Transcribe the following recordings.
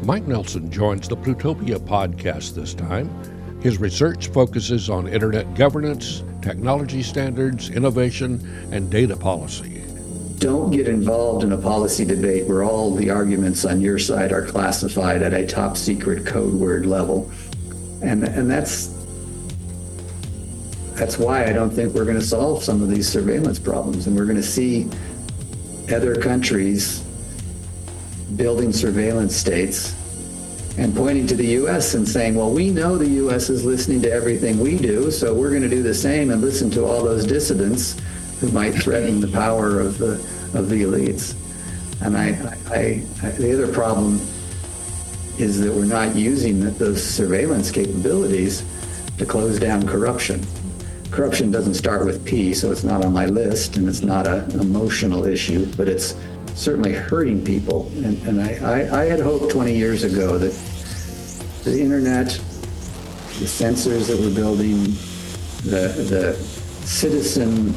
Mike Nelson joins the Plutopia podcast this time. His research focuses on internet governance, technology standards, innovation, and data policy. Don't get involved in a policy debate where all the arguments on your side are classified at a top secret code word level. And that's why I don't think we're going to solve some of these surveillance problems. And we're going to see other countries building surveillance states and pointing to the U.S. and saying, well, we know the U.S. is listening to everything we do, so we're going to do the same and listen to all those dissidents who might threaten the power of the elites. And the other problem is that we're not using those surveillance capabilities to close down corruption. Corruption doesn't start with P, so it's not on my list, and it's not an emotional issue, but it's certainly hurting people. And I had hoped 20 years ago that the internet, the sensors that we're building, the citizen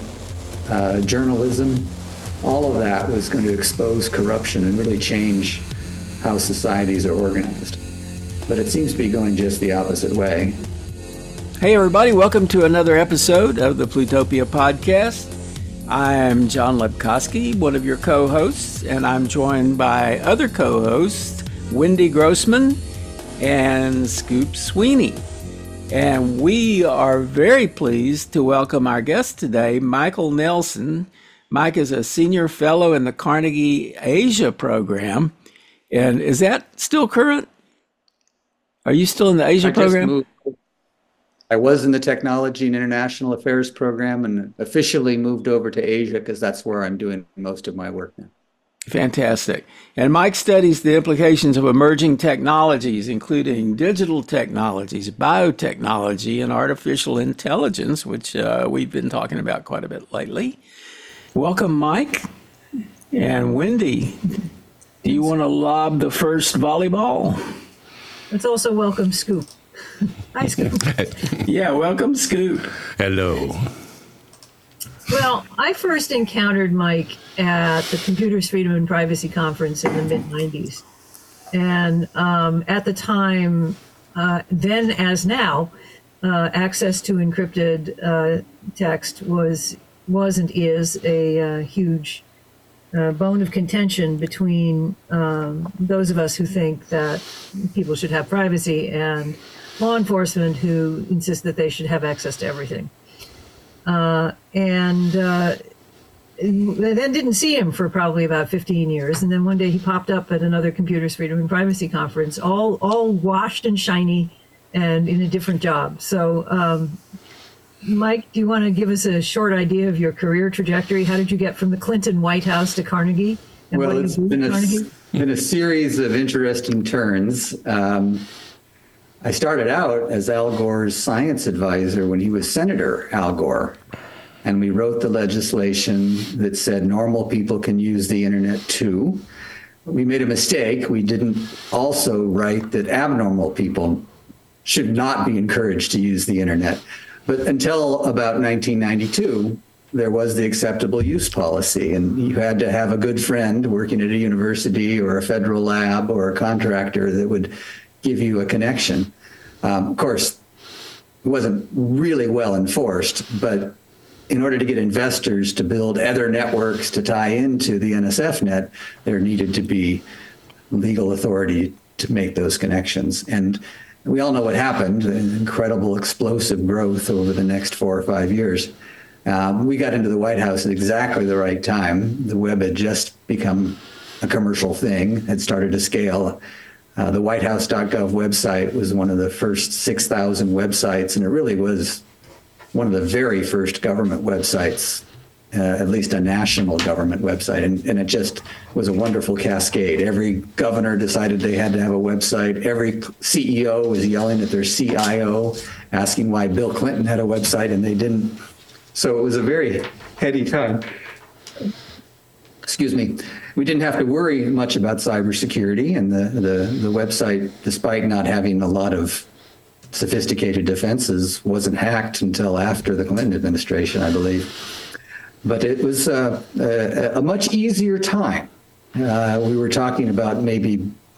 journalism, all of that was going to expose corruption and really change how societies are organized. But it seems to be going just the opposite way. Hey everybody, welcome to another episode of the Plutopia podcast. I'm John Lepkowski, one of your co-hosts, and I'm joined by other co-hosts, Wendy Grossman and Scoop Sweeney. And we are very pleased to welcome our guest today, Michael Nelson. Mike is a senior fellow in the Carnegie Asia program. And is that still current? Are you still in the Asia program? I was in the Technology and International Affairs program and officially moved over to Asia because that's where I'm doing most of my work now. Fantastic. And Mike studies the implications of emerging technologies, including digital technologies, biotechnology, and artificial intelligence, which we've been talking about quite a bit lately. Welcome, Mike. And Wendy, do you want to lob the first volleyball? Let's also welcome Scoop. Hi, Scoop. Yeah, welcome, Scoop. Hello. Well, I first encountered Mike at the Computers, Freedom, and Privacy Conference in the mid-'90s. And at the time, then as now, access to encrypted text was and is a huge bone of contention between those of us who think that people should have privacy and law enforcement who insist that they should have access to everything. And then didn't see him for probably about 15 years. And then one day he popped up at another Computers, Freedom, and Privacy conference, all washed and shiny and in a different job. So, Mike, do you want to give us a short idea of your career trajectory? How did you get from the Clinton White House to Carnegie? And well, it's been a series of interesting turns. I started out as Al Gore's science advisor when he was Senator Al Gore. And we wrote the legislation that said normal people can use the internet too. We made a mistake. We didn't also write that abnormal people should not be encouraged to use the internet. But until about 1992, there was the acceptable use policy, and you had to have a good friend working at a university or a federal lab or a contractor that would give you a connection. Of course, it wasn't really well enforced, but in order to get investors to build other networks to tie into the NSF net, there needed to be legal authority to make those connections. And we all know what happened, an incredible explosive growth over the next 4 or 5 years. We got into the White House at exactly the right time. The web had just become a commercial thing, had started to scale. The whitehouse.gov website was one of the first 6,000 websites, and it really was one of the very first government websites, at least a national government website, and it just was a wonderful cascade. Every governor decided they had to have a website. Every CEO was yelling at their CIO, asking why Bill Clinton had a website and they didn't. So it was a very heady time. Excuse me. We didn't have to worry much about cybersecurity, and the website, despite not having a lot of sophisticated defenses, wasn't hacked until after the Clinton administration, I believe. But it was a much easier time. We were talking about maybe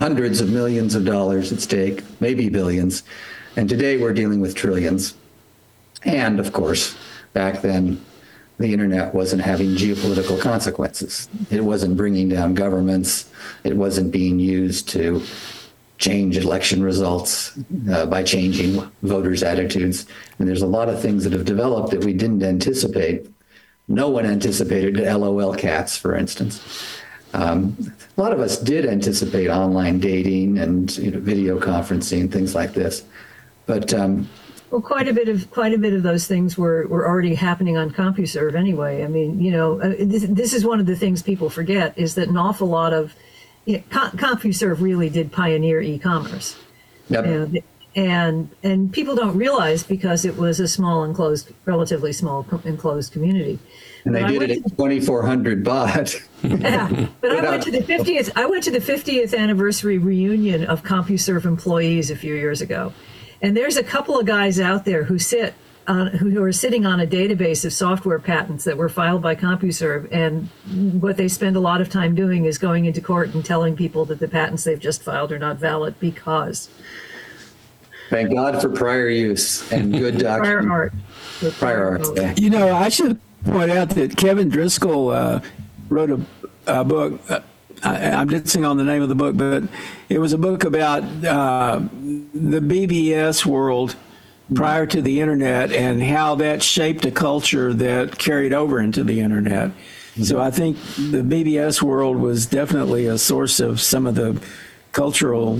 hundreds of millions of dollars at stake, maybe billions. And today we're dealing with trillions. And of course, back then, the internet wasn't having geopolitical consequences. It wasn't bringing down governments. It wasn't being used to change election results by changing voters' attitudes. And there's a lot of things that have developed that we didn't anticipate. No one anticipated LOL cats, for instance. A lot of us did anticipate online dating and video conferencing, things like this. But well, quite a bit of those things were already happening on CompuServe anyway. I mean, this is one of the things people forget, is that an awful lot of CompuServe really did pioneer e-commerce. Yep. And people don't realize, because it was a small relatively small enclosed community. And they did it at 2,400 baht. Yeah, but I went to the 50th anniversary reunion of CompuServe employees a few years ago, and there's a couple of guys out there who are sitting on a database of software patents that were filed by CompuServe, and what they spend a lot of time doing is going into court and telling people that the patents they've just filed are not valid because. Thank God for prior use and good document. Prior art. Yeah. I should point out that Kevin Driscoll wrote a book. I'm dancing on the name of the book, but it was a book about the BBS world prior to the internet and how that shaped a culture that carried over into the internet. So I think the BBS world was definitely a source of some of the cultural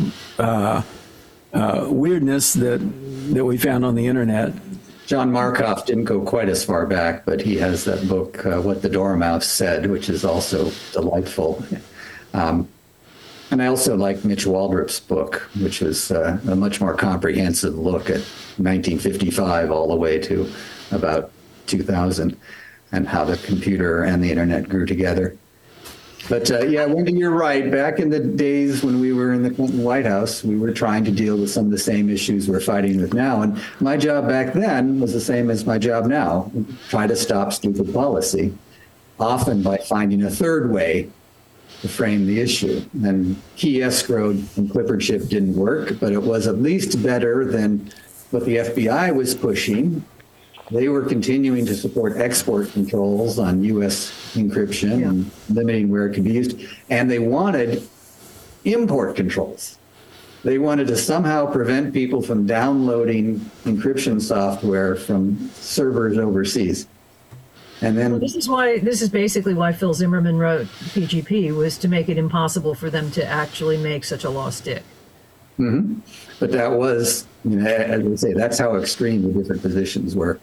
weirdness that we found on the internet. John Markoff didn't go quite as far back, but he has that book, What the Dormouse Said, which is also delightful. And I also like Mitch Waldrop's book, which was a much more comprehensive look at 1955 all the way to about 2000 and how the computer and the internet grew together. But Wendy, you're right. Back in the days when we were in the Clinton White House, we were trying to deal with some of the same issues we're fighting with now. And my job back then was the same as my job now: try to stop stupid policy, often by finding a third way to frame the issue. And key escrowed and Clifford Chip didn't work, but it was at least better than what the FBI was pushing. They were continuing to support export controls on U.S. encryption and limiting where it could be used. And they wanted import controls. They wanted to somehow prevent people from downloading encryption software from servers overseas. And then this is basically why Phil Zimmerman wrote PGP, was to make it impossible for them to actually make such a law stick. Mm-hmm. But that was, as I say, that's how extreme the different positions were.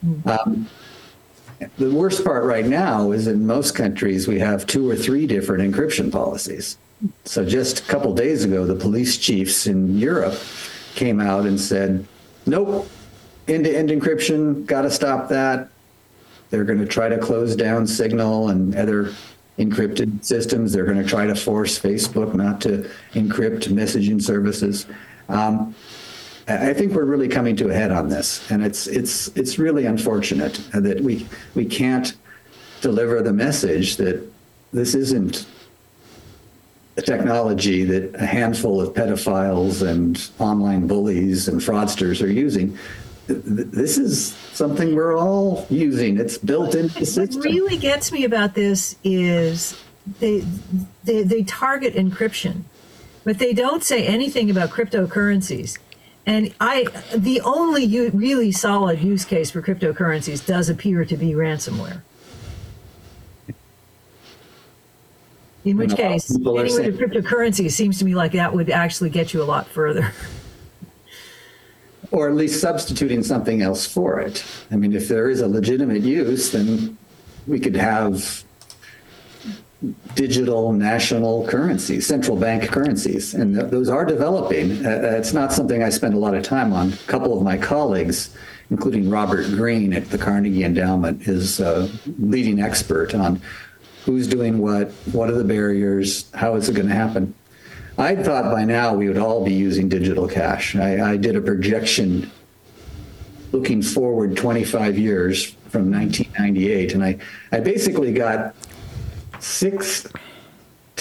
The worst part right now is in most countries we have 2 or 3 different encryption policies. So just a couple days ago, the police chiefs in Europe came out and said, nope, end-to-end encryption, got to stop that. They're going to try to close down Signal and other encrypted systems. They're going to try to force Facebook not to encrypt messaging services. I think we're really coming to a head on this, and it's really unfortunate that we can't deliver the message that this isn't a technology that a handful of pedophiles and online bullies and fraudsters are using. This is something we're all using. It's built into the system. What really gets me about this is they target encryption, but they don't say anything about cryptocurrencies. And the only really solid use case for cryptocurrencies does appear to be ransomware. In which case, anyway, the cryptocurrency seems to me like that would actually get you a lot further. Or at least substituting something else for it. I mean, if there is a legitimate use, then we could have digital national currencies, central bank currencies, and those are developing. It's not something I spend a lot of time on. A couple of my colleagues, including Robert Greene at the Carnegie Endowment, is a leading expert on who's doing what are the barriers, how is it going to happen. I thought by now we would all be using digital cash. I did a projection looking forward 25 years from 1998, and I basically got 6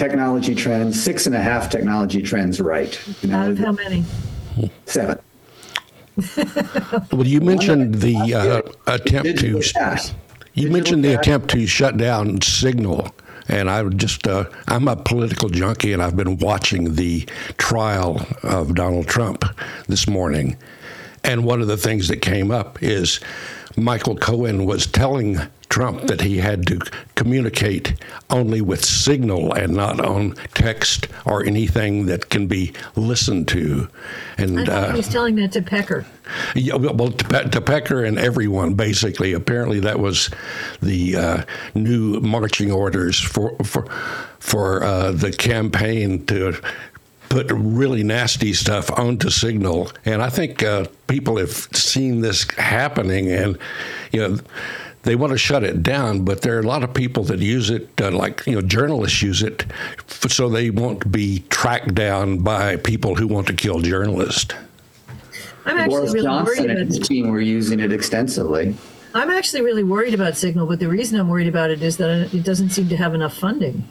technology trends, 6.5 technology trends right. Out of how many? 7. Well, you mentioned the attempt Digital to cash. you Digital mentioned the cash. attempt to shut down Signal, and I would just I'm a political junkie, and I've been watching the trial of Donald Trump this morning, and one of the things that came up is Michael Cohen was telling Trump that he had to communicate only with Signal and not on text or anything that can be listened to. And I thought he was telling that to Pecker. yeah, well, to Pecker and everyone, basically. Apparently, that was the new marching orders for the campaign to put really nasty stuff onto Signal. And I think people have seen this happening, and they want to shut it down, but there are a lot of people that use it, journalists use it, so they won't be tracked down by people who want to kill journalists. I'm actually Boris really Johnson worried and his about. team were using it extensively. I'm actually really worried about Signal, but the reason I'm worried about it is that it doesn't seem to have enough funding.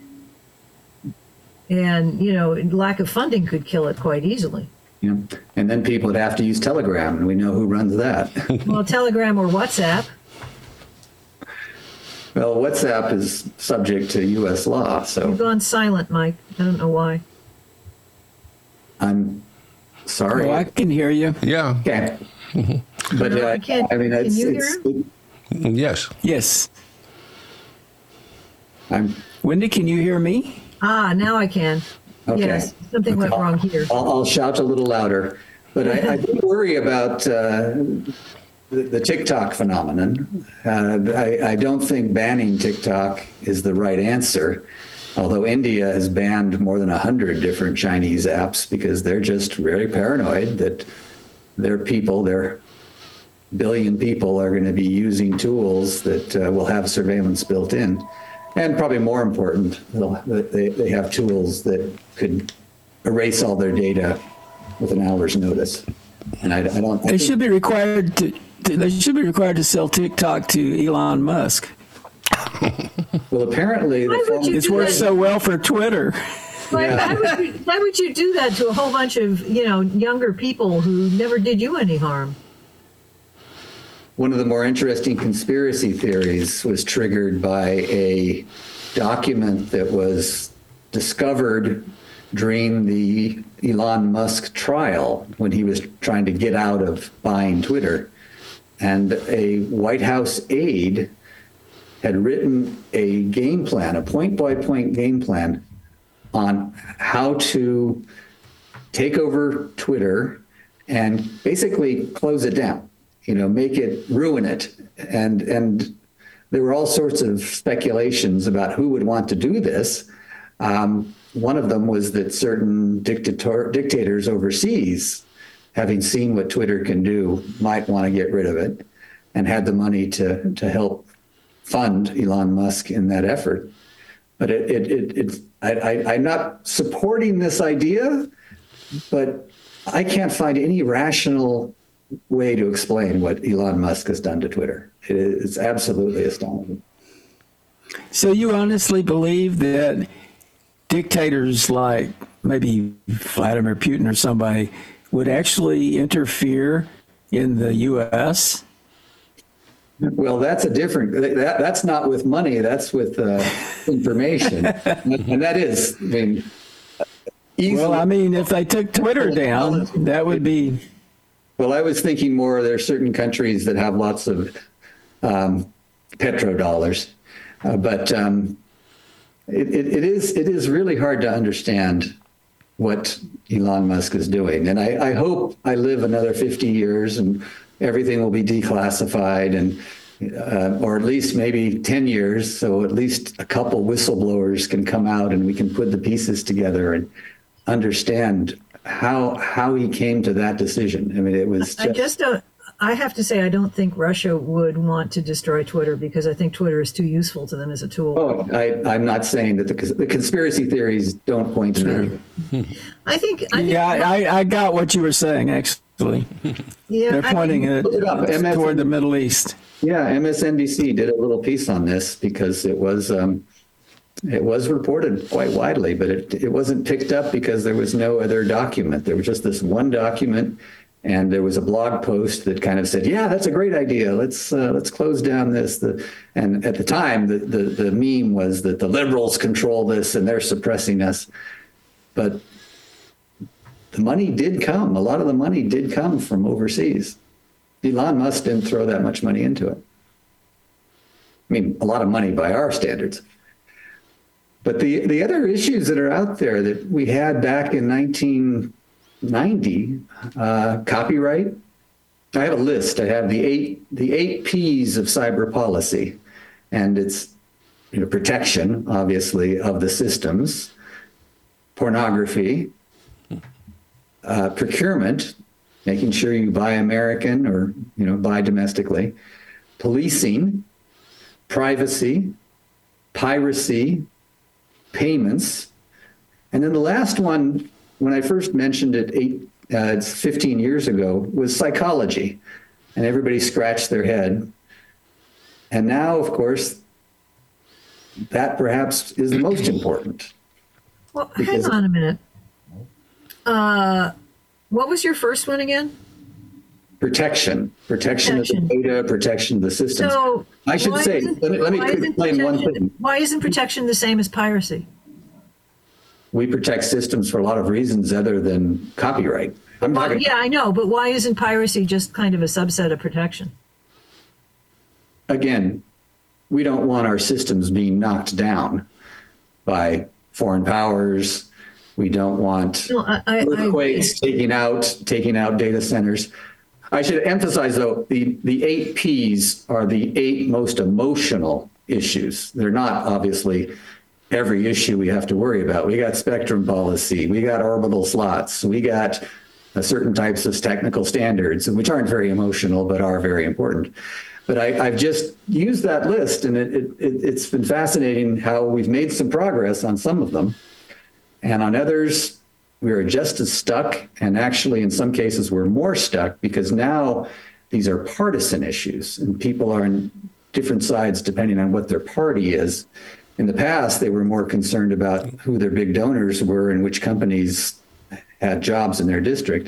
And lack of funding could kill it quite easily. And then people would have to use Telegram, and we know who runs that. Well, Telegram or WhatsApp. Well, WhatsApp is subject to U.S. law, so You've gone silent, Mike. I don't know why. I'm sorry. Oh, I can hear you. Yeah. Okay. But No, I can't. I mean, Can it's, you it's, Yes. Yes. I'm Wendy, can you hear me? Now I can. okay. Yes, something went wrong here. I'll shout a little louder. But I do worry about the TikTok phenomenon. I don't think banning TikTok is the right answer, although India has banned more than 100 different Chinese apps because they're just very paranoid that their billion people are going to be using tools that will have surveillance built in. And probably more important, they have tools that could erase all their data with an hour's notice. And I don't. They should be required to. They should be required to sell TikTok to Elon Musk. Well, apparently, Why would you It's do worked that? so well for Twitter. Why would you do that to a whole bunch of younger people who never did you any harm? one of the more interesting conspiracy theories was triggered by a document that was discovered during the Elon Musk trial when he was trying to get out of buying Twitter. And a White House aide had written a game plan, a point-by-point game plan on how to take over Twitter and basically close it down, make it, ruin it. And there were all sorts of speculations about who would want to do this. One of them was that certain dictators overseas, having seen what Twitter can do, might want to get rid of it and had the money to help fund Elon Musk in that effort. But I'm not supporting this idea, but I can't find any rational way to explain what Elon Musk has done to Twitter. It's absolutely astounding. So you honestly believe that dictators like maybe Vladimir Putin or somebody would actually interfere in the U.S.? Well, that's a different, that's not with money, that's with information. And that is, easily. Well, I mean, if they took Twitter down, that would be... Well, I was thinking more, there are certain countries that have lots of petrodollars, but it is really hard to understand what Elon Musk is doing. And I hope I live another 50 years and everything will be declassified, and or at least maybe 10 years, so at least a couple whistleblowers can come out and we can put the pieces together and understand how he came to that decision. I mean, it was I just don't. I have to say, I don't think Russia would want to destroy Twitter because I think Twitter is too useful to them as a tool. Oh, I'm not saying that the conspiracy theories don't point to that. I think I got what you were saying, actually. yeah, They're pointing it Look it up, toward the Middle East. Yeah, MSNBC did a little piece on this because it was It was reported quite widely, but it wasn't picked up because there was no other document. There was just this one document, and there was a blog post that kind of said, "Yeah, that's a great idea. Let's close down this." And at the time, the meme was that the liberals control this and they're suppressing us. But the money did come. A lot of the money did come from overseas. Elon Musk didn't throw that much money into it. I mean, a lot of money by our standards. But the other issues that are out there that we had back in 1990, copyright. I have a list. I have the eight P's of cyber policy, and it's protection, obviously, of the systems, pornography, procurement, making sure you buy American or buy domestically, policing, privacy, piracy, payments, and then the last one, when I first mentioned it 15 years ago, was psychology, and everybody scratched their head. And now, of course, that perhaps is the most important. Well, hang on a minute. What was your first one again? Protection of the data, protection of the systems. So I should say, let me explain one thing. Why isn't protection the same as piracy? We protect systems for a lot of reasons other than copyright. Yeah, I know, but why isn't piracy just kind of a subset of protection? Again, we don't want our systems being knocked down by foreign powers. We don't want earthquakes taking out data centers. I should emphasize, though, the eight Ps are the eight most emotional issues. They're not obviously every issue we have to worry about. We got spectrum policy, we got orbital slots, we got certain types of technical standards, which aren't very emotional, but are very important. But I've just used that list, and it's been fascinating how we've made some progress on some of them. And on others, we are just as stuck, and actually in some cases we're more stuck because now these are partisan issues and people are on different sides depending on what their party is. In the past, they were more concerned about who their big donors were and which companies had jobs in their district.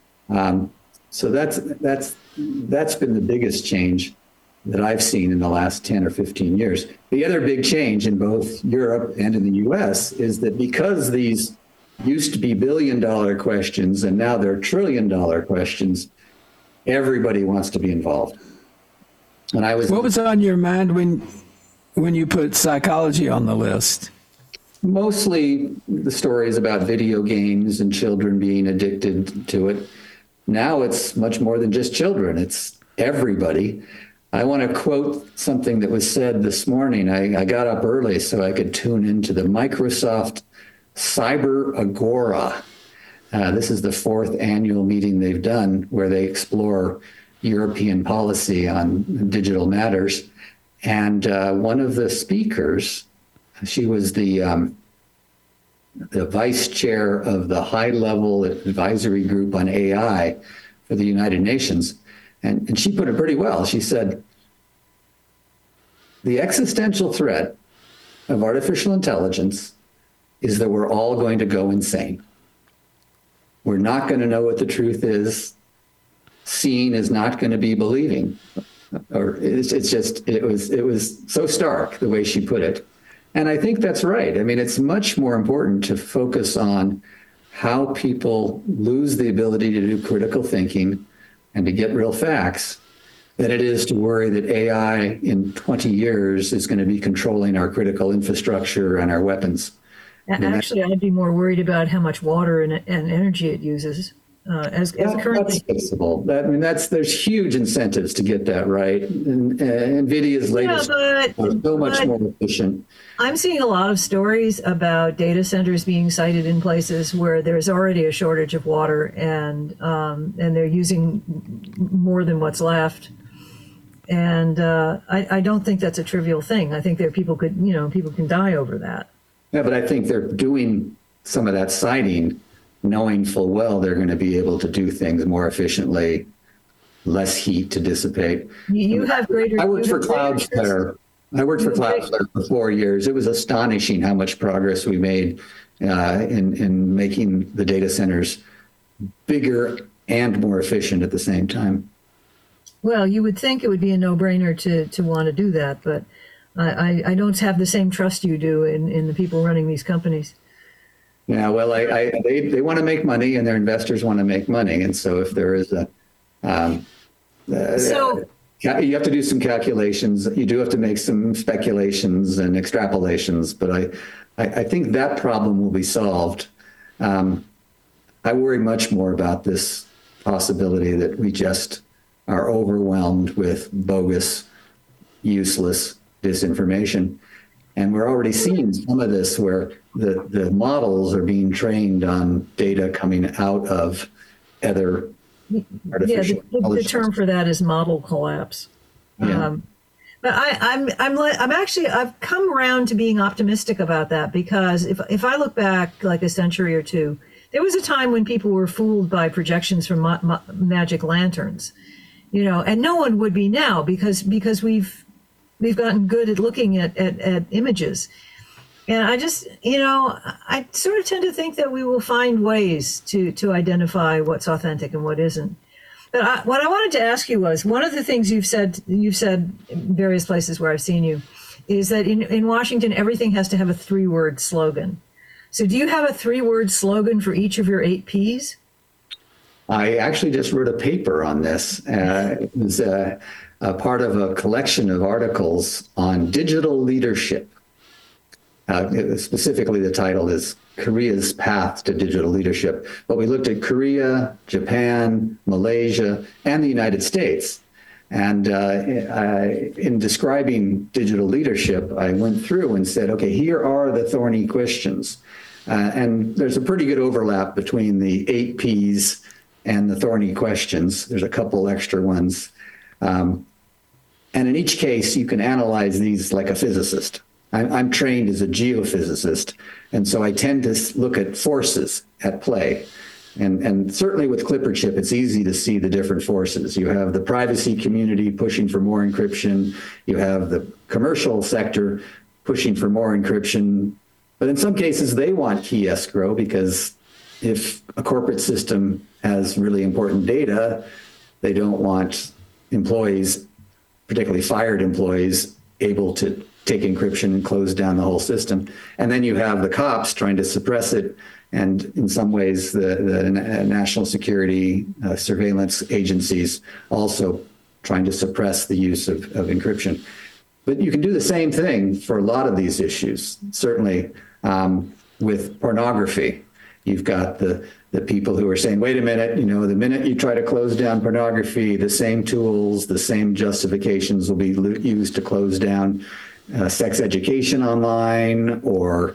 So that's been the biggest change that I've seen in the last 10 or 15 years. The other big change in both Europe and in the US is that because these used to be billion-dollar questions and now they're trillion-dollar questions, everybody wants to be involved. And what was on your mind when you put psychology on the list? Mostly the stories about video games and children being addicted to it. Now it's much more than just children, it's everybody. I want to quote something that was said this morning. I got up early so I could tune into the Microsoft Cyber Agora. This is the 4th annual meeting they've done where they explore European policy on digital matters. And one of the speakers, she was the vice chair of the high-level advisory group on AI for the United Nations. And she put it pretty well. She said, the existential threat of artificial intelligence is that we're all going to go insane. We're not going to know what the truth is. Seeing is not going to be believing. Or it was so stark the way she put it. And I think that's right. I mean, it's much more important to focus on how people lose the ability to do critical thinking and to get real facts than it is to worry that AI in 20 years is going to be controlling our critical infrastructure and our weapons. Actually, I'd be more worried about how much water and energy it uses. As currently, that's fixable. There's huge incentives to get that right. And NVIDIA's latest is so much more efficient. I'm seeing a lot of stories about data centers being sited in places where there's already a shortage of water, and they're using more than what's left. And I don't think that's a trivial thing. I think people can die over that. Yeah, but I think they're doing some of that siting knowing full well they're going to be able to do things more efficiently, less heat to dissipate. You have greater. I worked for Cloudflare I worked for Cloudflare for 4 years. It was astonishing how much progress we made in making the data centers bigger and more efficient at the same time. Well, you would think it would be a no-brainer to want to do that, but I don't have the same trust you do in the people running these companies. Yeah, well, they want to make money, and their investors want to make money, and so if there is So you have to do some calculations. You do have to make some speculations and extrapolations, but I think that problem will be solved. I worry much more about this possibility that we just are overwhelmed with bogus, useless disinformation. And we're already seeing some of this where the models are being trained on data coming out of other artificial the intelligence. term for that is model collapse. Yeah. But I've come around to being optimistic about that, because if I look back like a century or two, there was a time when people were fooled by projections from magic lanterns, and no one would be now because we've gotten good at looking at images. And I just, I sort of tend to think that we will find ways to identify what's authentic and what isn't. But what I wanted to ask you was, one of the things you've said in various places where I've seen you, is that in Washington, everything has to have a 3-word slogan. So do you have a 3-word slogan for each of your 8 Ps? I actually just wrote a paper on this. It was a part of a collection of articles on digital leadership. Specifically, the title is Korea's Path to Digital Leadership. But we looked at Korea, Japan, Malaysia, and the United States. And in describing digital leadership, I went through and said, okay, here are the thorny questions. And there's a pretty good overlap between the 8 Ps and the thorny questions. There's a couple extra ones. And in each case, you can analyze these like a physicist. I'm trained as a geophysicist, and so I tend to look at forces at play. And certainly with ClipperChip, it's easy to see the different forces. You have the privacy community pushing for more encryption. You have the commercial sector pushing for more encryption. But in some cases, they want key escrow, because if a corporate system has really important data, they don't want employees, particularly fired employees, able to take encryption and close down the whole system. And then you have the cops trying to suppress it. And in some ways, the national security surveillance agencies also trying to suppress the use of encryption. But you can do the same thing for a lot of these issues. Certainly with pornography, you've got the people who are saying, wait a minute, the minute you try to close down pornography, the same tools, the same justifications will be used to close down sex education online, or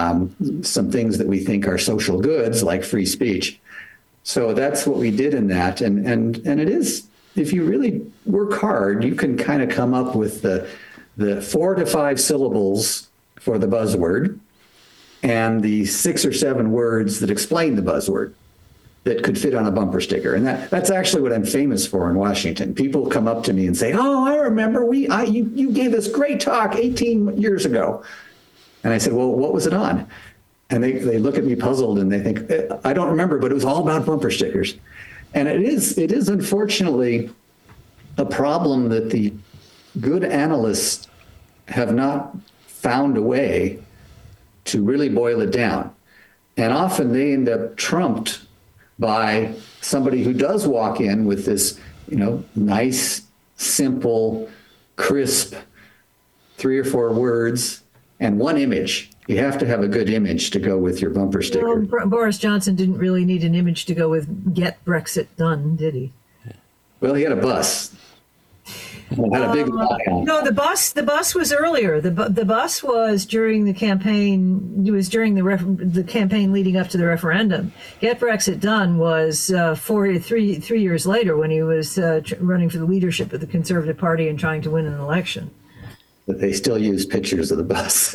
some things that we think are social goods like free speech. So that's what we did in that. And it is, if you really work hard, you can kind of come up with the 4 to 5 syllables for the buzzword and the 6 or 7 words that explain the buzzword that could fit on a bumper sticker. And that's actually what I'm famous for in Washington. People come up to me and say, oh, I remember you gave this great talk 18 years ago. And I said, well, what was it on? And they look at me puzzled and they think, I don't remember, but it was all about bumper stickers. And it is unfortunately a problem that the good analysts have not found a way to really boil it down. And often they end up trumped by somebody who does walk in with this, nice, simple, crisp 3 or 4 words and one image. You have to have a good image to go with your bumper sticker. Well, Boris Johnson didn't really need an image to go with "Get Brexit Done," did he? Well, he had a bus. It had a big eye on it. No, the bus was earlier. The bus was during the campaign. It was during the campaign leading up to the referendum. Get Brexit Done was 3 years later, when he was running for the leadership of the Conservative Party and trying to win an election. But they still use pictures of the bus.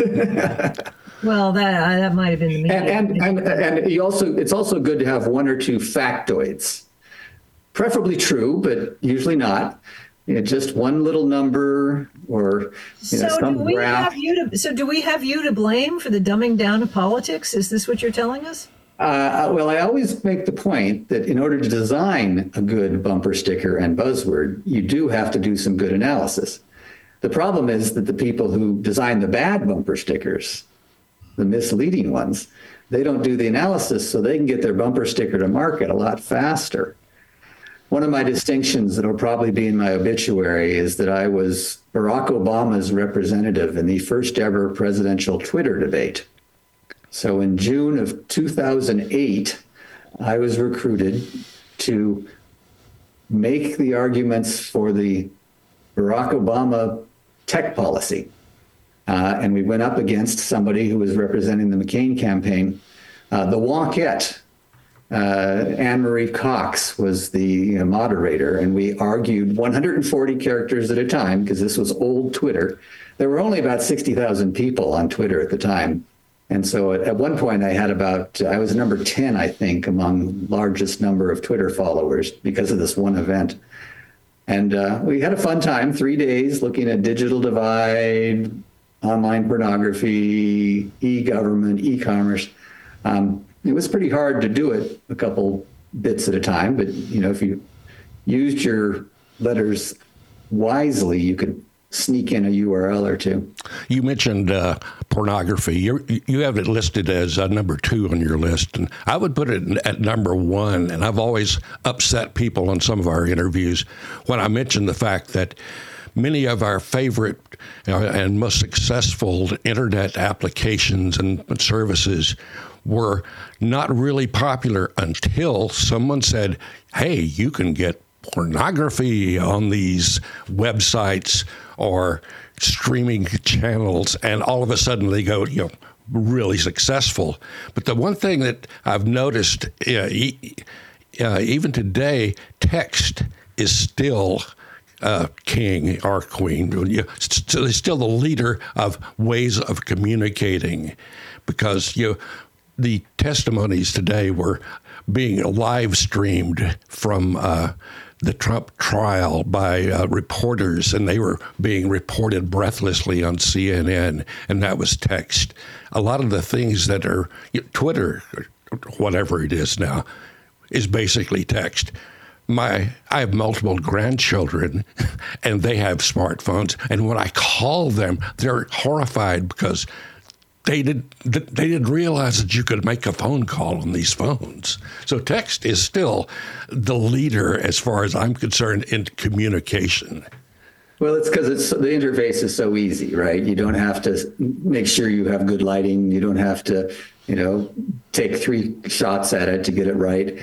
Well, that might have been the media. And it's also good to have 1 or 2 factoids, preferably true, but usually not. just one little number or some graph. Do we have you to blame for the dumbing down of politics? Is this what you're telling us? Well, I always make the point that in order to design a good bumper sticker and buzzword, you do have to do some good analysis. The problem is that the people who design the bad bumper stickers, the misleading ones, they don't do the analysis so they can get their bumper sticker to market a lot faster. One of my distinctions that will probably be in my obituary is that I was Barack Obama's representative in the first ever presidential Twitter debate. So in June of 2008, I was recruited to make the arguments for the Barack Obama tech policy. And we went up against somebody who was representing the McCain campaign. The Wonkette, Anne-Marie Cox was the moderator, and we argued 140 characters at a time because this was old Twitter. There were only about 60,000 people on Twitter at the time. And so at one point I was number 10, I think, among largest number of Twitter followers because of this one event. And we had a fun time, 3 days looking at digital divide, online pornography, e-government, e-commerce. It was pretty hard to do it a couple bits at a time, but if you used your letters wisely, you could sneak in a URL or two. You mentioned pornography. You have it listed as number 2 on your list, and I would put it at number 1. And I've always upset people on some of our interviews when I mention the fact that many of our favorite and most successful internet applications and services were not really popular until someone said, hey, you can get pornography on these websites or streaming channels, and all of a sudden they go, really successful. But the one thing that I've noticed, even today, text is still king or queen. It's still the leader of ways of communicating, because the testimonies today were being live streamed from the Trump trial by reporters, and they were being reported breathlessly on CNN, and that was text. A lot of the things that are Twitter, whatever it is now, is basically text. I have multiple grandchildren, and they have smartphones, and when I call them, they're horrified because they didn't realize that you could make a phone call on these phones. So text is still the leader, as far as I'm concerned, in communication. Well, it's because the interface is so easy, right? You don't have to make sure you have good lighting. You don't have to, take 3 shots at it to get it right.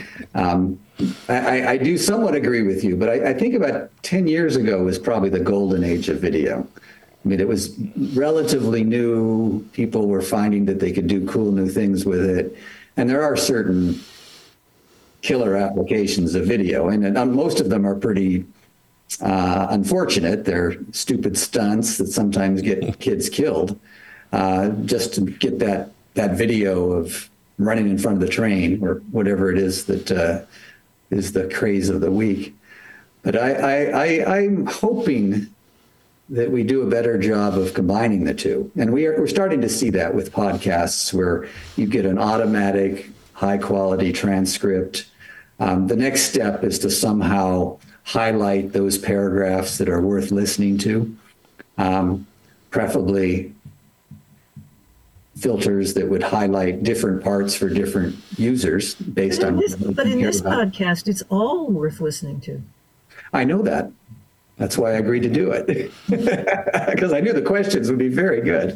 I do somewhat agree with you, but I think about 10 years ago was probably the golden age of video. I mean, it was relatively new. People were finding that they could do cool new things with it. And there are certain killer applications of video, and most of them are pretty unfortunate. They're stupid stunts that sometimes get kids killed just to get that video of running in front of the train or whatever it is that is the craze of the week. But I'm hoping that we do a better job of combining the two. And we're starting to see that with podcasts where you get an automatic high quality transcript. The next step is to somehow highlight those paragraphs that are worth listening to, preferably filters that would highlight different parts for different users based on. But in this podcast, it's all worth listening to. I know that. That's why I agreed to do it, because I knew the questions would be very good.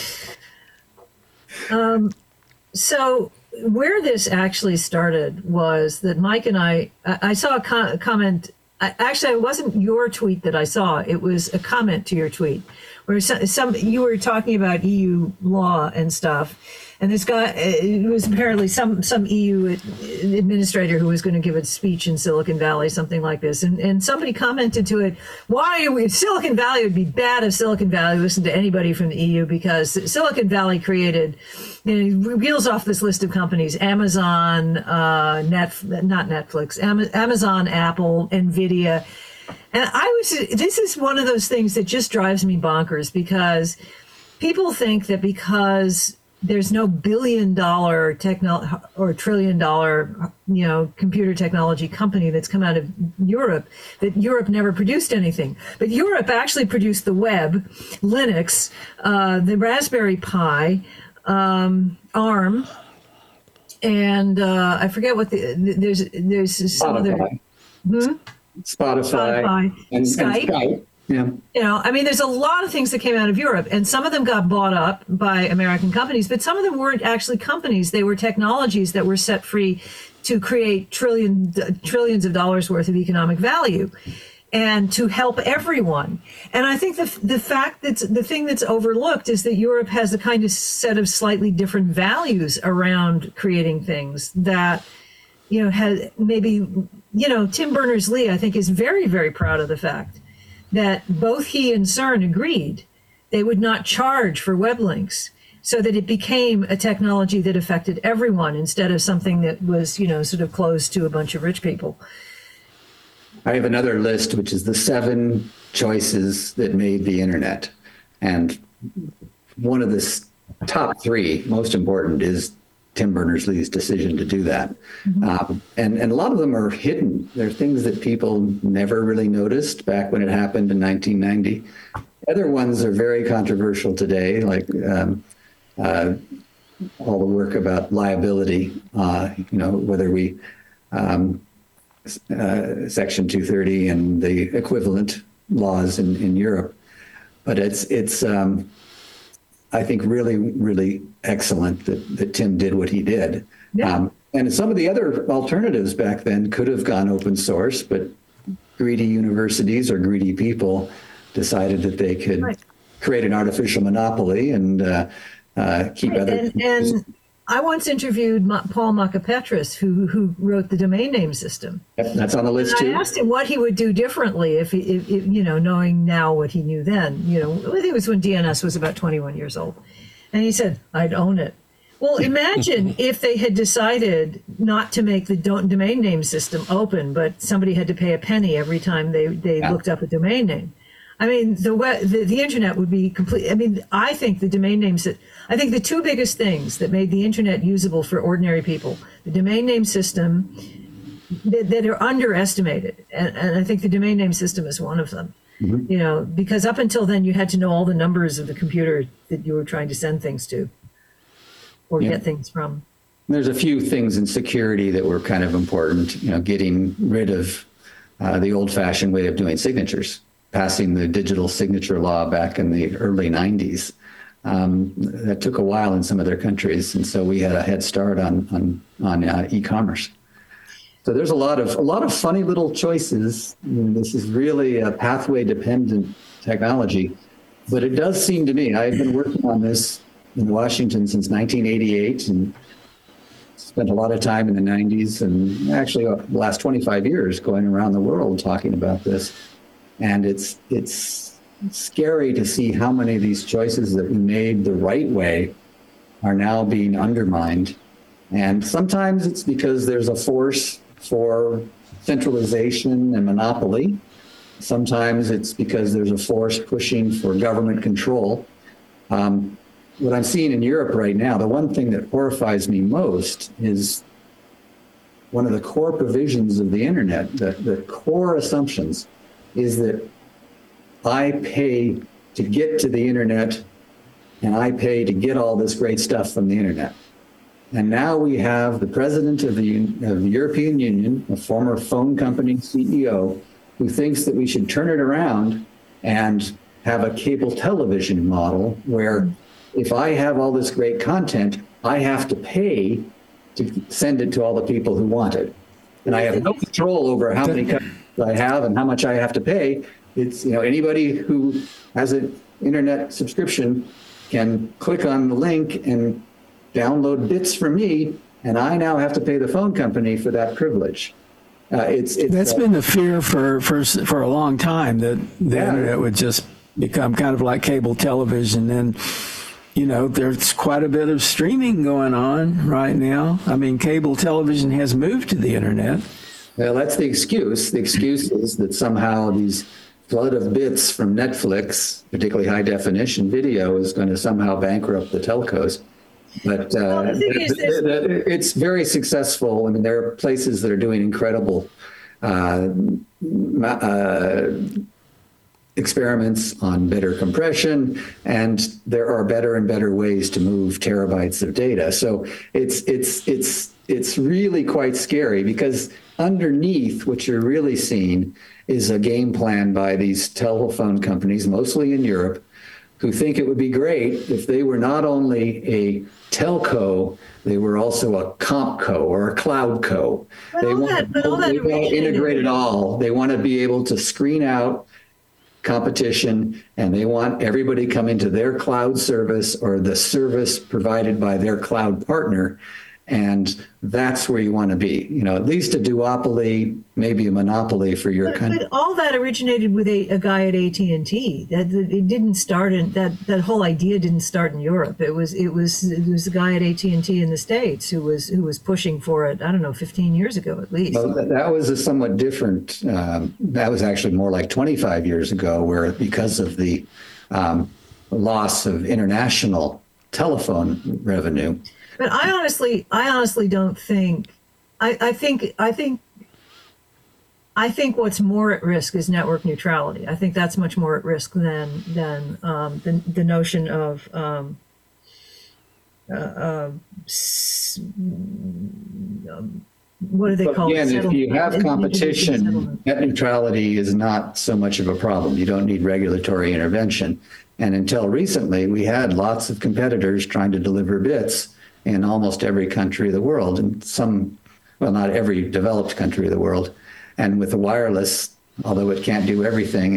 So where this actually started was that Mike and I saw a comment. Actually, it wasn't your tweet that I saw. It was a comment to your tweet where you were talking about EU law and stuff. And this guy, it was apparently some EU administrator who was going to give a speech in Silicon Valley, something like this. And somebody commented to it, Silicon Valley would be bad if Silicon Valley listened to anybody from the EU, because Silicon Valley created, reels off this list of companies, Amazon, Amazon, Apple, NVIDIA. And this is one of those things that just drives me bonkers, because people think that because there's no billion-dollar or trillion-dollar, computer technology company that's come out of Europe, that Europe never produced anything. But Europe actually produced the web, Linux, the Raspberry Pi, ARM, and I forget what there's some other. Spotify and Skype. Yeah. There's a lot of things that came out of Europe, and some of them got bought up by American companies, but some of them weren't actually companies. They were technologies that were set free to create trillions of dollars worth of economic value and to help everyone. And I think the thing that's overlooked is that Europe has a kind of set of slightly different values around creating things that, has maybe, Tim Berners-Lee, I think, is very, very proud of the fact that both he and CERN agreed they would not charge for web links, so that it became a technology that affected everyone instead of something that was, sort of closed to a bunch of rich people. I have another list, which is the 7 choices that made the internet. And one of the top 3 most important is Tim Berners-Lee's decision to do that. Mm-hmm. And a lot of them are hidden. They're things that people never really noticed back when it happened in 1990. Other ones are very controversial today, like all the work about liability, whether we Section 230 and the equivalent laws in Europe. But it's I think really, really excellent that Tim did what he did. Yeah. And some of the other alternatives back then could have gone open source, but greedy universities or greedy people decided that they could create an artificial monopoly and keep other. And I once interviewed Paul Macapetris, who wrote the domain name system. Yep, that's on the list too. I asked him what he would do differently if knowing now what he knew then. I think it was when DNS was about 21 years old, and he said, "I'd own it." Well, imagine if they had decided not to make the domain name system open, but somebody had to pay a penny every time they looked up a domain name. The internet would be complete. I think the domain names I think the 2 biggest things that made the internet usable for ordinary people, the domain name system, that are underestimated. And I think the domain name system is one of them. Mm-hmm. Because up until then you had to know all the numbers of the computer that you were trying to send things to or get things from. There's a few things in security that were kind of important, getting rid of the old-fashioned way of doing signatures, passing the digital signature law back in the early 90s. That took a while in some other countries, and so we had a head start on e-commerce. So there's a lot of funny little choices. This is really a pathway-dependent technology, but it does seem to me, I've been working on this in Washington since 1988 and spent a lot of time in the 90s and actually the last 25 years going around the world talking about this. And it's scary to see how many of these choices that we made the right way are now being undermined. And sometimes it's because there's a force for centralization and monopoly. Sometimes it's because there's a force pushing for government control. What I'm seeing in Europe right now, the one thing that horrifies me most is one of the core provisions of the internet, the core assumptions is that I pay to get to the internet and I pay to get all this great stuff from the internet. And now we have the president of the European Union, a former phone company CEO, who thinks that we should turn it around and have a cable television model where if I have all this great content, I have to pay to send it to all the people who want it. And I have no control over how many I have and how much I have to pay. It's, anybody who has an internet subscription can click on the link and download bits from me, and I now have to pay the phone company for that privilege. That's been the fear for a long time, that the internet would just become kind of like cable television. And there's quite a bit of streaming going on right now. Cable television has moved to the internet. Well, that's the excuse. The excuse is that somehow these flood of bits from Netflix, particularly high definition video, is going to somehow bankrupt the telcos. But the thing is this- it's very successful. I mean, there are places that are doing incredible experiments on better compression, and there are better and better ways to move terabytes of data. So it's really quite scary, because underneath what you're really seeing is a game plan by these telephone companies, mostly in Europe, who think it would be great if they were not only a telco, they were also a compco or a cloudco. They want to integrate it all. They want to be able to screen out competition, and they want everybody coming to their cloud service or the service provided by their cloud partner. And that's where you want to be, at least a duopoly, maybe a monopoly for your country. But all that originated with a guy at AT&T. It didn't start in that whole idea didn't start in Europe. It was a guy at AT&T in the States who was pushing for it. I don't know, 15 years ago at least. Well, that was a somewhat different. That was actually more like 25 years ago, where because of the loss of international telephone revenue. But I honestly don't think. I think what's more at risk is network neutrality. I think that's much more at risk than the notion of what do they call it? Again, if you have competition, net neutrality is not so much of a problem. You don't need regulatory intervention. And until recently, we had lots of competitors trying to deliver bits in almost every country of the world, and not every developed country of the world. And with the wireless, although it can't do everything,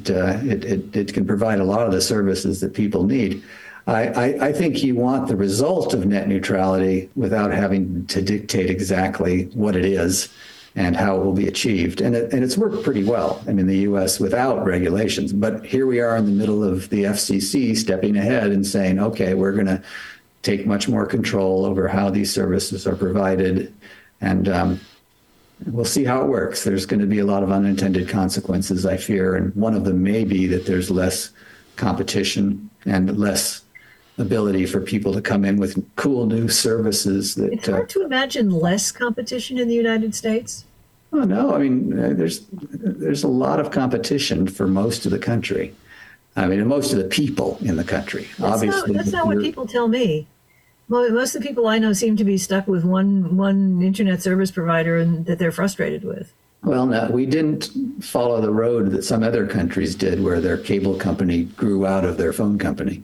it can provide a lot of the services that people need. I think you want the result of net neutrality without having to dictate exactly what it is and how it will be achieved. And it's worked pretty well. I mean, the U.S. without regulations. But here we are in the middle of the FCC stepping ahead and saying, okay, we're going to take much more control over how these services are provided. And we'll see how it works. There's going to be a lot of unintended consequences, I fear. And one of them may be that there's less competition and less ability for people to come in with cool new services. It's hard to imagine less competition in the United States. Oh, no. I mean, there's a lot of competition for most of the country. I mean, most of the people in the country. Obviously, that's not what people tell me. Well, most of the people I know seem to be stuck with one internet service provider and that they're frustrated with. Well, no, we didn't follow the road that some other countries did, where their cable company grew out of their phone company.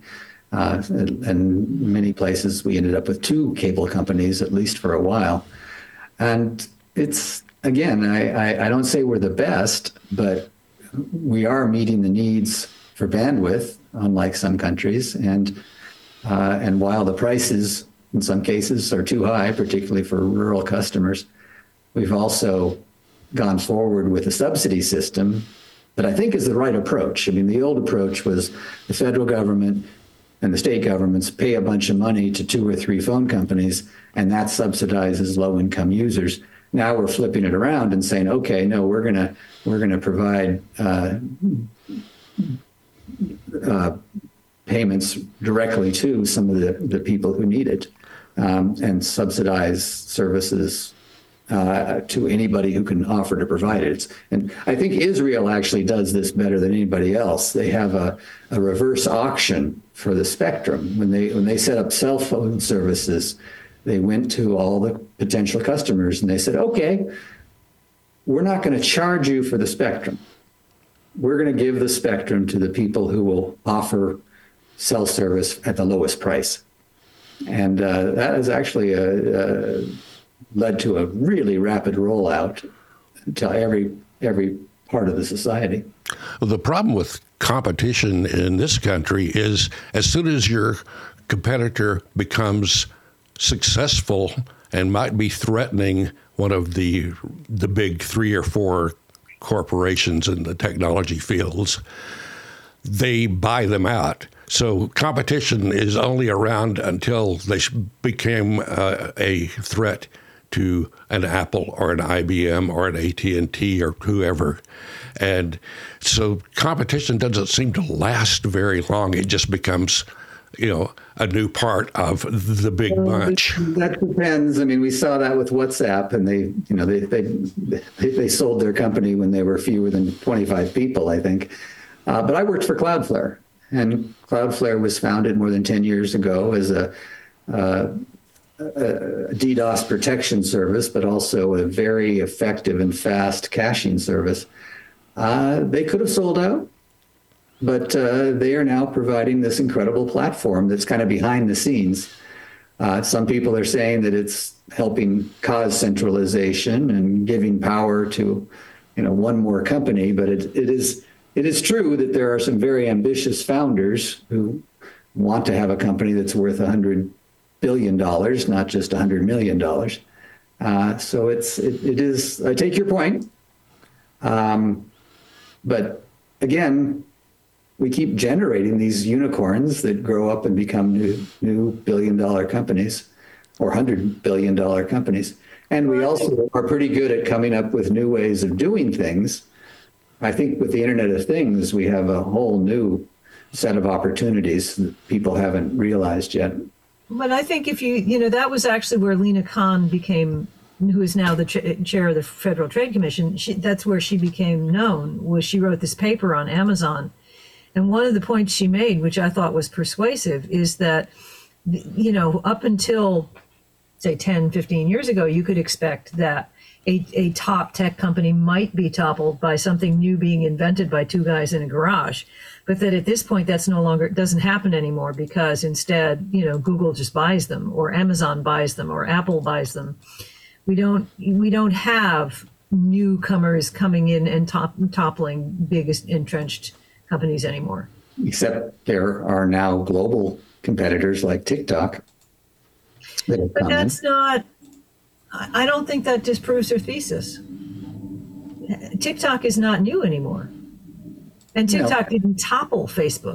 And many places we ended up with two cable companies, at least for a while. And it's, again, I don't say we're the best, but we are meeting the needs for bandwidth, unlike some countries. And while the prices in some cases are too high, particularly for rural customers, we've also gone forward with a subsidy system that I think is the right approach. I mean, the old approach was the federal government and the state governments pay a bunch of money to two or three phone companies, and that subsidizes low-income users. Now we're flipping it around and saying, okay, no, we're gonna provide payments directly to some of the people who need it, and subsidize services to anybody who can offer to provide it. And I think Israel actually does this better than anybody else. They have a reverse auction for the spectrum. When they set up cell phone services, they went to all the potential customers and they said, okay, we're not going to charge you for the spectrum. We're going to give the spectrum to the people who will offer cell service at the lowest price. And that has actually led to a really rapid rollout to every part of the society. Well, the problem with competition in this country is as soon as your competitor becomes successful and might be threatening one of the big 3 or 4 corporations in the technology fields, they buy them out. So competition is only around until they became a threat to an Apple or an IBM or an AT&T or whoever. And so competition doesn't seem to last very long. It just becomes, a new part of the big bunch. That depends. I mean, we saw that with WhatsApp, and they sold their company when they were fewer than 25 people, I think. But I worked for Cloudflare, and Cloudflare was founded more than 10 years ago as a DDoS protection service, but also a very effective and fast caching service. They could have sold out, but they are now providing this incredible platform that's kind of behind the scenes. Some people are saying that it's helping cause centralization and giving power to, one more company. But it is true that there are some very ambitious founders who want to have a company that's worth $100 billion, not just $100 million. So it is. I take your point, but again, we keep generating these unicorns that grow up and become new billion-dollar companies or $100 billion companies. And we also are pretty good at coming up with new ways of doing things. I think with the Internet of Things, we have a whole new set of opportunities that people haven't realized yet. But I think if that was actually where Lina Khan became, who is now the chair of the Federal Trade Commission. That's where she became known, was she wrote this paper on Amazon. And one of the points she made, which I thought was persuasive, is that, up until, say, 10, 15 years ago, you could expect that a top tech company might be toppled by something new being invented by two guys in a garage. But that at this point, that's no longer, doesn't happen anymore, because instead, Google just buys them, or Amazon buys them, or Apple buys them. We don't have newcomers coming in and toppling biggest entrenched companies anymore. Except there are now global competitors like TikTok. But that's not, I don't think that disproves her thesis. TikTok is not new anymore. And TikTok didn't topple Facebook.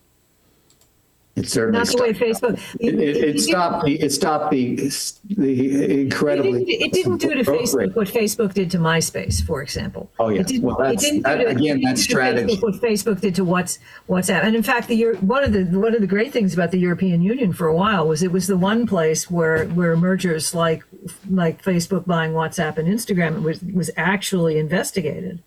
It certainly not the way Facebook. It stopped the incredibly. It didn't do to Facebook what Facebook did to MySpace, for example. Oh yeah. That's strategy. Facebook what Facebook did to WhatsApp. And in fact, one of the great things about the European Union for a while was it was the one place where mergers like Facebook buying WhatsApp and Instagram was actually investigated.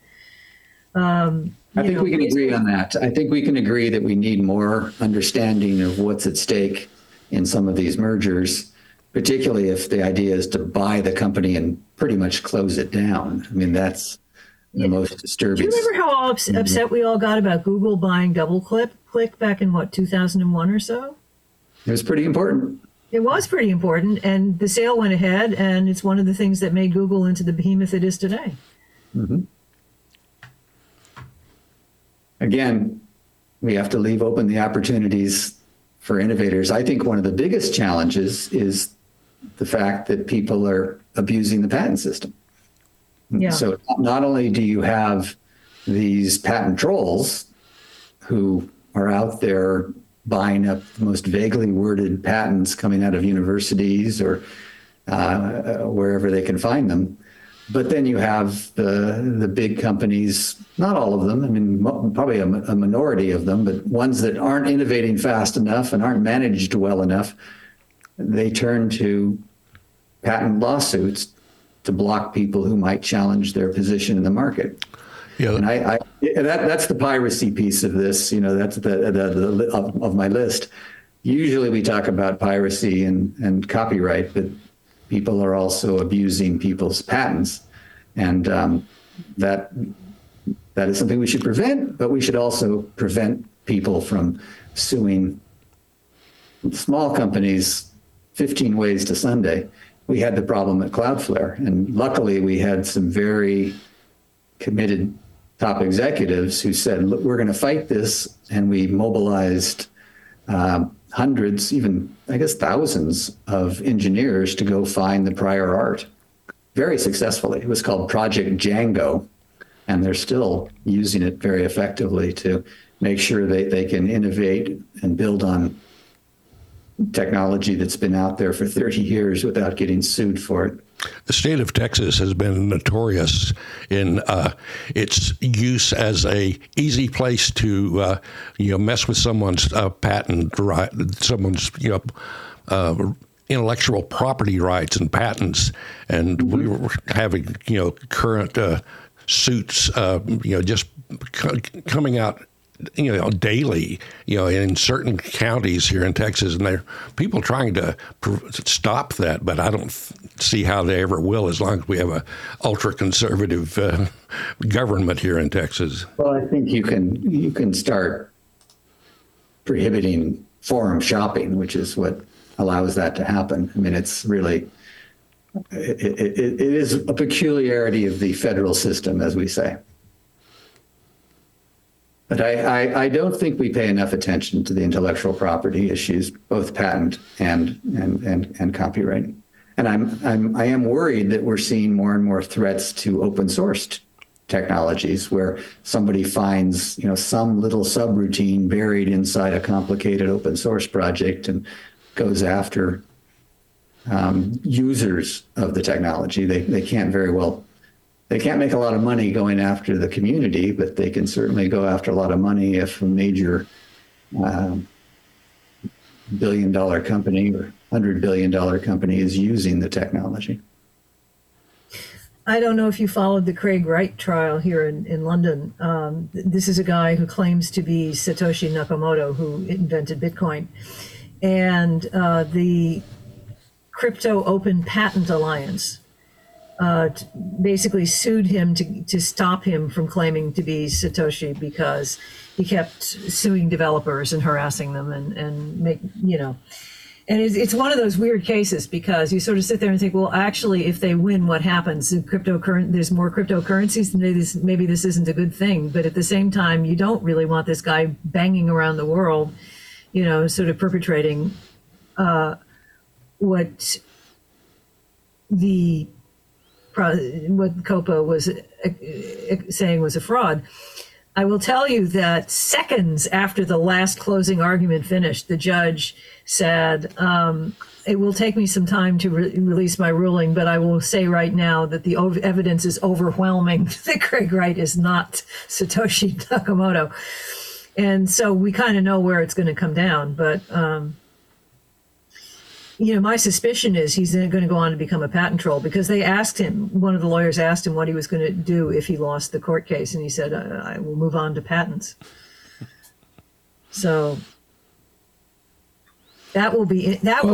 I think we can agree on that. I think we can agree that we need more understanding of what's at stake in some of these mergers, particularly if the idea is to buy the company and pretty much close it down. I mean, that's the most disturbing. Do you remember how upset we all got about Google buying DoubleClick back in 2001 or so? It was pretty important. It was pretty important, and the sale went ahead, and it's one of the things that made Google into the behemoth it is today. Mm-hmm. Again, we have to leave open the opportunities for innovators. I think one of the biggest challenges is the fact that people are abusing the patent system. Yeah. So not only do you have these patent trolls who are out there buying up the most vaguely worded patents coming out of universities or wherever they can find them, but then you have the big companies, not all of them, I mean, probably a minority of them, but ones that aren't innovating fast enough and aren't managed well enough, they turn to patent lawsuits to block people who might challenge their position in the market. Yeah, and that's the piracy piece of this. That's of my list. Usually we talk about piracy and copyright, but people are also abusing people's patents, and that is something we should prevent. But we should also prevent people from suing small companies 15 ways to Sunday. We had the problem at Cloudflare, and luckily we had some very committed top executives who said, look, we're going to fight this, and we mobilized hundreds, even I guess thousands of engineers to go find the prior art very successfully. It was called Project Django, and they're still using it very effectively to make sure they can innovate and build on technology that's been out there for 30 years without getting sued for it. The state of Texas has been notorious in its use as a easy place to mess with someone's patent right, someone's intellectual property rights and patents, and we were having current suits just coming out daily, in certain counties here in Texas, and there are people trying to stop that, but I don't see how they ever will as long as we have a ultra-conservative government here in Texas. Well, I think you can start prohibiting forum shopping, which is what allows that to happen. I mean, it's really, it is a peculiarity of the federal system, as we say. But I don't think we pay enough attention to the intellectual property issues, both patent and copyright. And I am worried that we're seeing more and more threats to open source technologies, where somebody finds some little subroutine buried inside a complicated open source project and goes after users of the technology. They can't very well. They can't make a lot of money going after the community, but they can certainly go after a lot of money if a major billion-dollar company or $100 billion company is using the technology. I don't know if you followed the Craig Wright trial here in London. This is a guy who claims to be Satoshi Nakamoto, who invented Bitcoin. And the Crypto Open Patent Alliance basically sued him to stop him from claiming to be Satoshi, because he kept suing developers and harassing them and and it's one of those weird cases, because you sort of sit there and think, well, actually, if they win, what happens? There's more cryptocurrencies, maybe this isn't a good thing. But at the same time, you don't really want this guy banging around the world, sort of perpetrating what COPA was saying was a fraud. I will tell you that seconds after the last closing argument finished, the judge said, it will take me some time to release my ruling, but I will say right now that the evidence is overwhelming that Craig Wright is not Satoshi Nakamoto. And so we kind of know where it's going to come down. But my suspicion is he's going to go on to become a patent troll, because they asked him, one of the lawyers asked him what he was going to do if he lost the court case, and he said, I will move on to patents. So that will be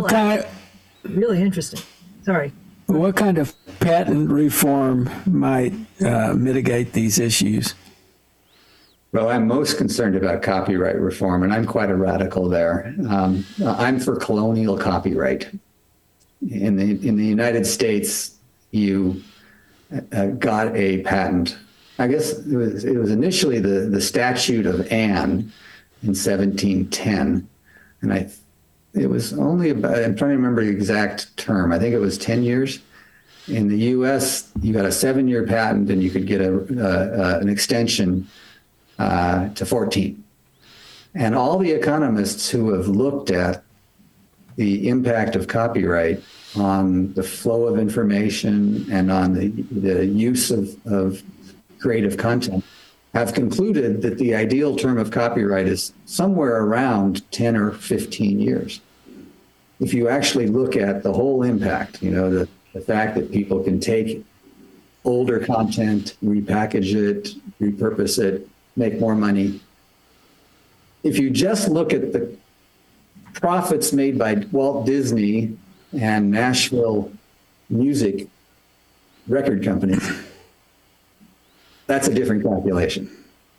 really interesting. Sorry. What kind of patent reform might mitigate these issues? Well, I'm most concerned about copyright reform, and I'm quite a radical there. I'm for colonial copyright. In the United States, you got a patent. I guess it was initially the Statute of Anne in 1710, and it was only about, I'm trying to remember the exact term. I think it was 10 years. In the U.S., you got a 7-year patent, and you could get an extension to 14. And all the economists who have looked at the impact of copyright on the flow of information and on the use of creative content have concluded that the ideal term of copyright is somewhere around 10 or 15 years. If you actually look at the whole impact, the fact that people can take older content, repackage it, repurpose it, make more money. If you just look at the profits made by Walt Disney and Nashville music record companies, that's a different calculation.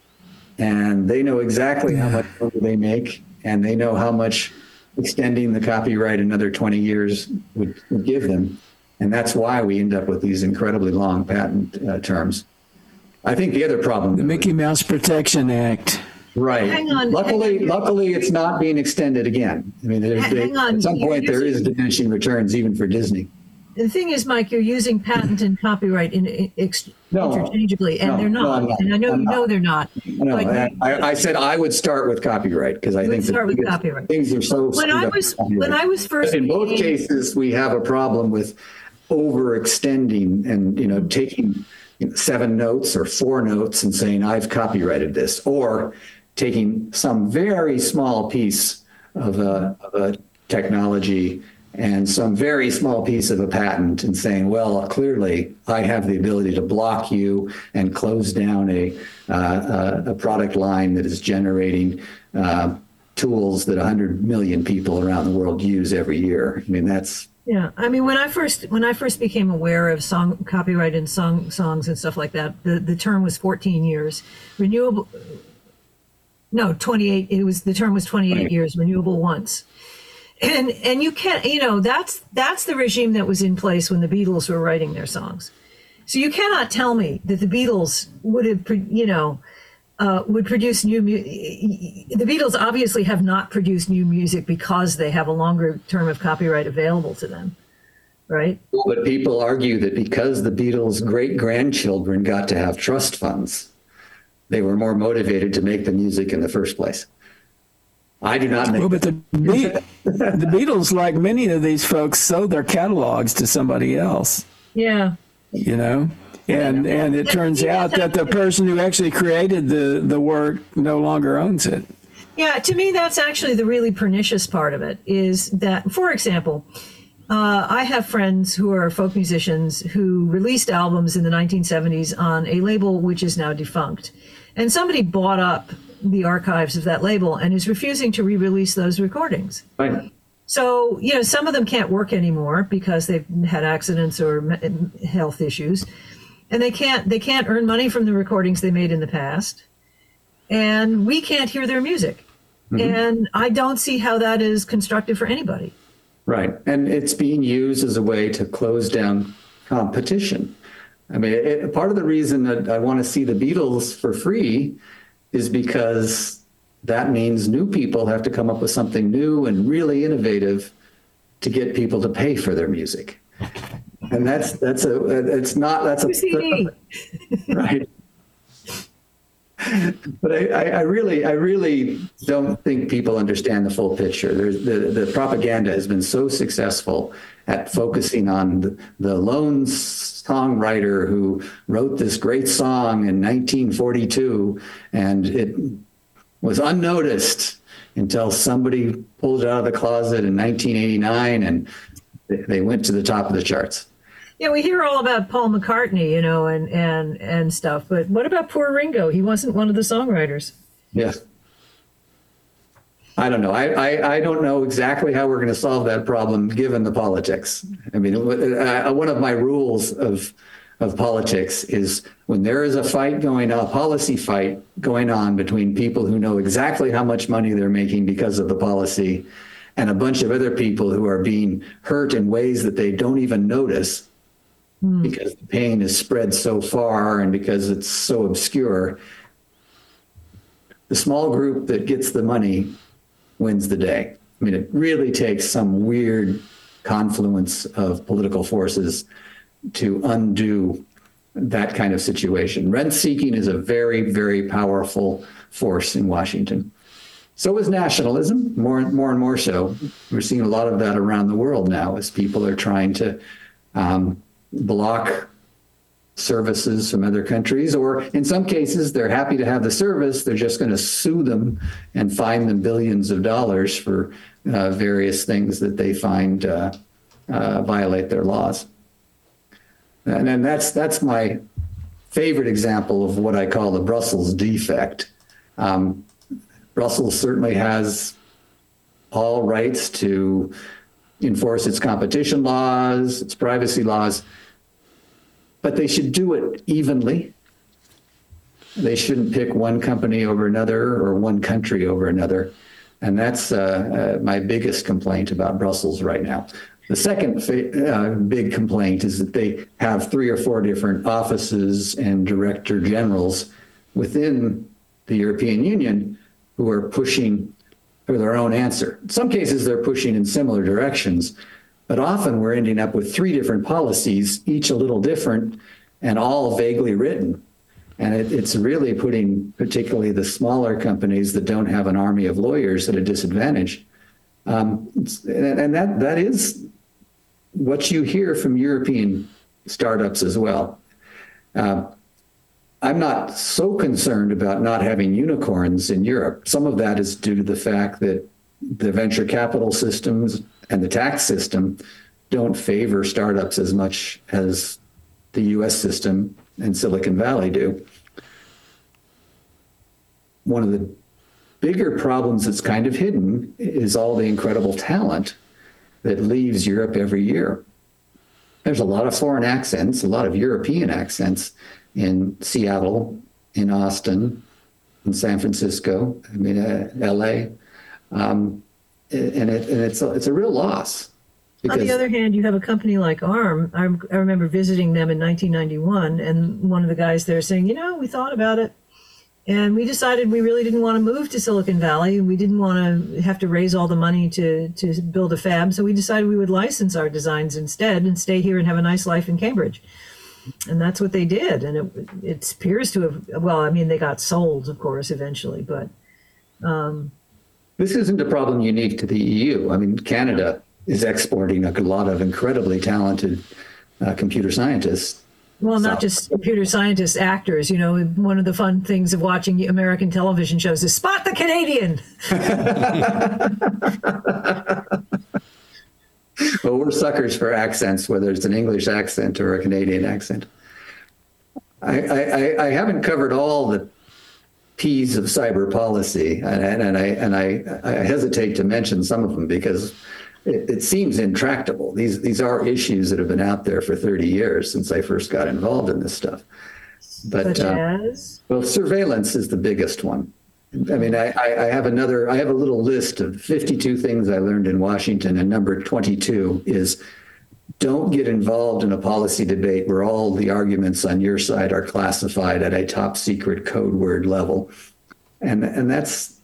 And they know exactly how much money they make, and they know how much extending the copyright another 20 years would give them. And that's why we end up with these incredibly long patent terms. I think the other problem, the Mickey Mouse Protection Act. Right. Hang on. Luckily, it's not being extended again. I mean, at some point there is diminishing returns even for Disney. The thing is, Mike, you're using patent and copyright interchangeably, and they're not. And I know you know they're not. No, I said I would start with copyright, because I think copyright. Things are so. When I was first in both cases, we have a problem with overextending and, taking 7 notes or 4 notes and saying, I've copyrighted this, or taking some very small piece of a technology and some very small piece of a patent and saying, well, clearly I have the ability to block you and close down a product line that is generating tools that 100 million people around the world use every year. I mean, that's... Yeah, I mean, when I first became aware of copyright in songs and stuff like that, the term was 14 years. Renewable, no, 28. The term was 28 years. Renewable once, and you can't, that's the regime that was in place when the Beatles were writing their songs. So you cannot tell me that the Beatles would have, would produce new music. The Beatles obviously have not produced new music because they have a longer term of copyright available to them, right? But people argue that because the Beatles' great-grandchildren got to have trust funds, they were more motivated to make the music in the first place. I do not make... Well, but the Beatles, like many of these folks, sold their catalogs to somebody else. Yeah. And it turns out that the person who actually created the work no longer owns it. Yeah, to me, that's actually the really pernicious part of it, is that, for example, I have friends who are folk musicians who released albums in the 1970s on a label which is now defunct. And somebody bought up the archives of that label and is refusing to re-release those recordings. Right. So, some of them can't work anymore because they've had accidents or health issues. And they can't earn money from the recordings they made in the past. And we can't hear their music. Mm-hmm. And I don't see how that is constructive for anybody. Right. And it's being used as a way to close down competition. I mean, part of the reason that I want to see the Beatles for free is because that means new people have to come up with something new and really innovative to get people to pay for their music. And that's right. But I really don't think people understand the full picture. The propaganda has been so successful at focusing on the lone songwriter who wrote this great song in 1942, and it was unnoticed until somebody pulled it out of the closet in 1989, and they went to the top of the charts. Yeah, we hear all about Paul McCartney, and stuff, but what about poor Ringo? He wasn't one of the songwriters. Yes. I don't know. I don't know exactly how we're going to solve that problem given the politics. I mean, one of my rules of politics is when there is a fight going on, a policy fight going on between people who know exactly how much money they're making because of the policy and a bunch of other people who are being hurt in ways that they don't even notice because the pain is spread so far and because it's so obscure. The small group that gets the money wins the day. I mean, it really takes some weird confluence of political forces to undo that kind of situation. Rent seeking is a very, very powerful force in Washington. So is nationalism, more and more so. We're seeing a lot of that around the world now as people are trying to block services from other countries, or in some cases, they're happy to have the service. They're just going to sue them and fine them billions of dollars for various things that they find violate their laws. And that's my favorite example of what I call the Brussels defect. Brussels certainly has all rights to enforce its competition laws, its privacy laws, but they should do it evenly. They shouldn't pick one company over another or one country over another. And that's my biggest complaint about Brussels right now. The second big complaint is that they have 3 or 4 different offices and director generals within the European Union who are pushing for their own answer. In some cases, they're pushing in similar directions, but often we're ending up with 3 different policies, each a little different and all vaguely written. And it's really putting particularly the smaller companies that don't have an army of lawyers at a disadvantage. And that is what you hear from European startups as well. I'm not so concerned about not having unicorns in Europe. Some of that is due to the fact that the venture capital systems and the tax system don't favor startups as much as the US system and Silicon Valley do. One of the bigger problems that's kind of hidden is all the incredible talent that leaves Europe every year. There's a lot of foreign accents, a lot of European accents in Seattle, in Austin, in San Francisco, LA. And it's a real loss. On the other hand, you have a company like ARM. I remember visiting them in 1991, and one of the guys there saying, we thought about it, and we decided we really didn't want to move to Silicon Valley. We didn't want to have to raise all the money to build a fab, so we decided we would license our designs instead and stay here and have a nice life in Cambridge. And that's what they did. And it appears to have, they got sold, of course, eventually, but... This isn't a problem unique to the EU. Canada is exporting a lot of incredibly talented computer scientists. Well, not just computer scientists, actors. One of the fun things of watching American television shows is Spot the Canadian. Well, we're suckers for accents, whether it's an English accent or a Canadian accent. I haven't covered all the P's of cyber policy, and I hesitate to mention some of them because it seems intractable. These are issues that have been out there for 30 years since I first got involved in this stuff. But such as? Well, surveillance is the biggest one. I have a little list of 52 things I learned in Washington, and number 22 is don't get involved in a policy debate where all the arguments on your side are classified at a top secret code word level. And that's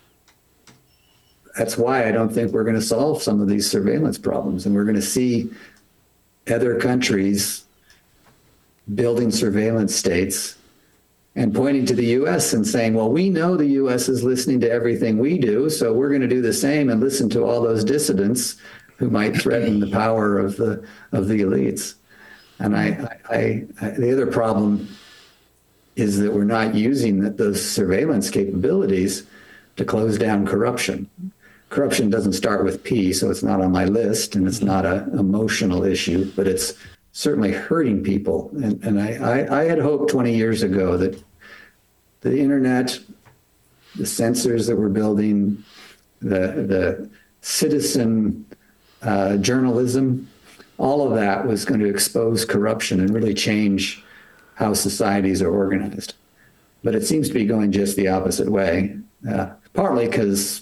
why I don't think we're going to solve some of these surveillance problems. And we're going to see other countries building surveillance states and pointing to the U.S. and saying, well, we know the U.S. is listening to everything we do, so we're going to do the same and listen to all those dissidents who might threaten the power of the elites. And the other problem is that we're not using those surveillance capabilities to close down corruption. Corruption doesn't start with P, so it's not on my list, and it's not an emotional issue, but it's certainly hurting people. And I had hoped 20 years ago that the internet, the sensors that we're building, the citizen journalism, all of that was going to expose corruption and really change how societies are organized. But it seems to be going just the opposite way, partly because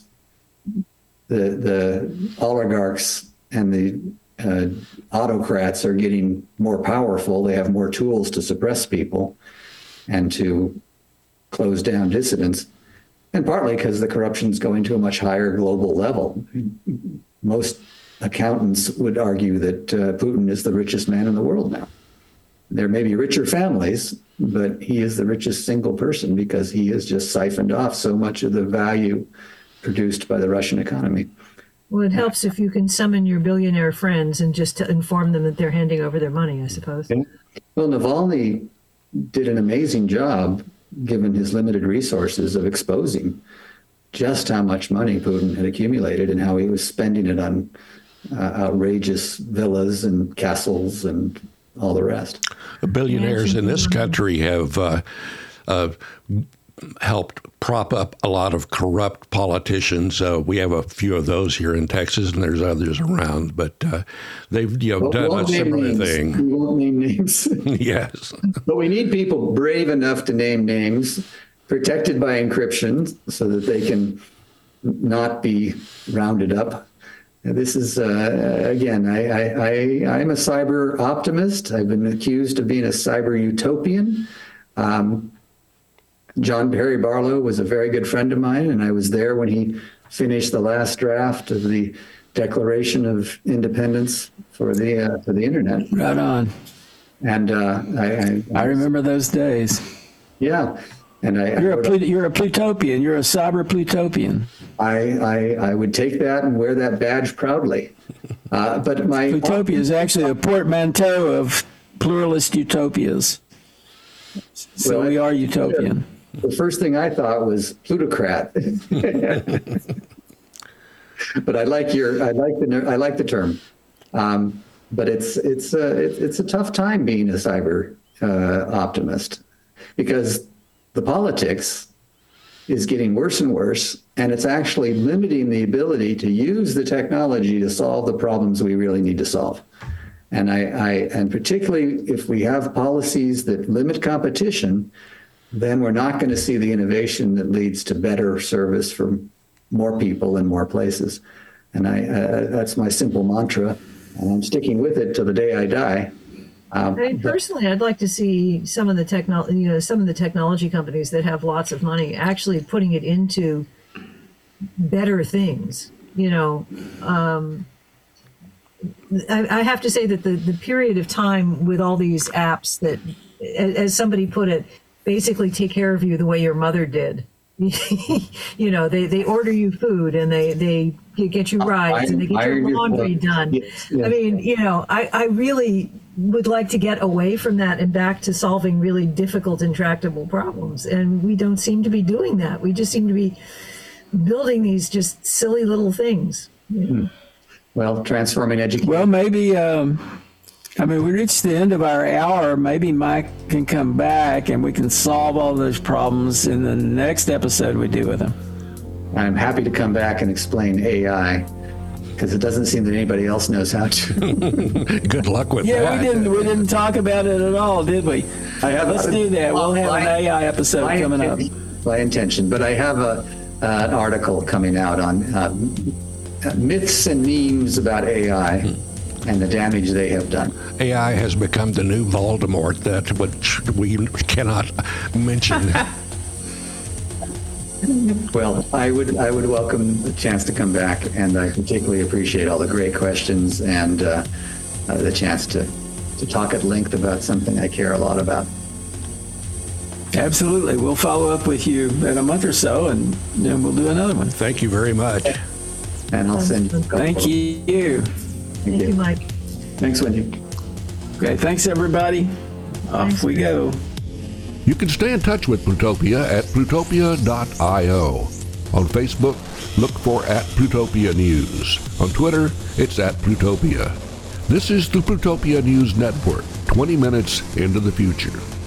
the oligarchs and the autocrats are getting more powerful. They have more tools to suppress people and to close down dissidents, and partly because the corruption is going to a much higher global level. Most accountants would argue that Putin is the richest man in the world now. There may be richer families, but he is the richest single person because he has just siphoned off so much of the value produced by the Russian economy. Well, it helps if you can summon your billionaire friends and just to inform them that they're handing over their money, I suppose. Well, Navalny did an amazing job, given his limited resources, of exposing just how much money Putin had accumulated and how he was spending it on outrageous villas and castles and all the rest. The billionaires in this country have helped prop up a lot of corrupt politicians. We have a few of those here in Texas, and there's others around. But they've done a similar thing. We won't name names. Yes. But we need people brave enough to name names, protected by encryption, so that they can not be rounded up. This is, again, I'm a cyber optimist. I've been accused of being a cyber utopian. John Perry Barlow was a very good friend of mine, and I was there when he finished the last draft of the Declaration of Independence for the internet. Right on. And I remember those days. Yeah. And you're a Plutopian. You're a cyber Plutopian. I would take that and wear that badge proudly. But my Plutopia is actually a portmanteau of pluralist utopias. So Well, we are utopian. The first thing I thought was plutocrat. But I like the term. But it's a tough time being a cyber optimist, because the politics is getting worse and worse, and it's actually limiting the ability to use the technology to solve the problems we really need to solve. And and particularly if we have policies that limit competition, then we're not going to see the innovation that leads to better service for more people in more places. And that's my simple mantra, and I'm sticking with it till the day I die. I mean, personally, I'd like to see some of the technology companies that have lots of money actually putting it into better things. I have to say that the period of time with all these apps that, as somebody put it, basically take care of you the way your mother did. They order you food, and they get you rides, and they get your laundry done. Yes. I mean, I really would like to get away from that and back to solving really difficult, intractable problems. And we don't seem to be doing that. We just seem to be building these just silly little things. Well, transforming education. Well, maybe, we reached the end of our hour. Maybe Mike can come back and we can solve all those problems in the next episode we do with him. I'm happy to come back and explain AI, because it doesn't seem that anybody else knows how to. Good luck with Yeah, that. we didn't talk about it at all, did we? Let's do that. We'll have an AI episode coming up. By intention, but I have an article coming out on myths and memes about AI and the damage they have done. AI has become the new Voldemort, which we cannot mention. Well, I would welcome the chance to come back, and I particularly appreciate all the great questions and the chance to talk at length about something I care a lot about. Absolutely. We'll follow up with you in a month or so, and then we'll do another one. Thank you very much. And I'll send you a couple. Thank you. Thank you, Mike. Thanks, Wendy. Okay, thanks everybody. Off we go. You can stay in touch with Plutopia at plutopia.io. On Facebook, look for @Plutopia News. On Twitter, it's @Plutopia. This is the Plutopia News Network, 20 minutes into the future.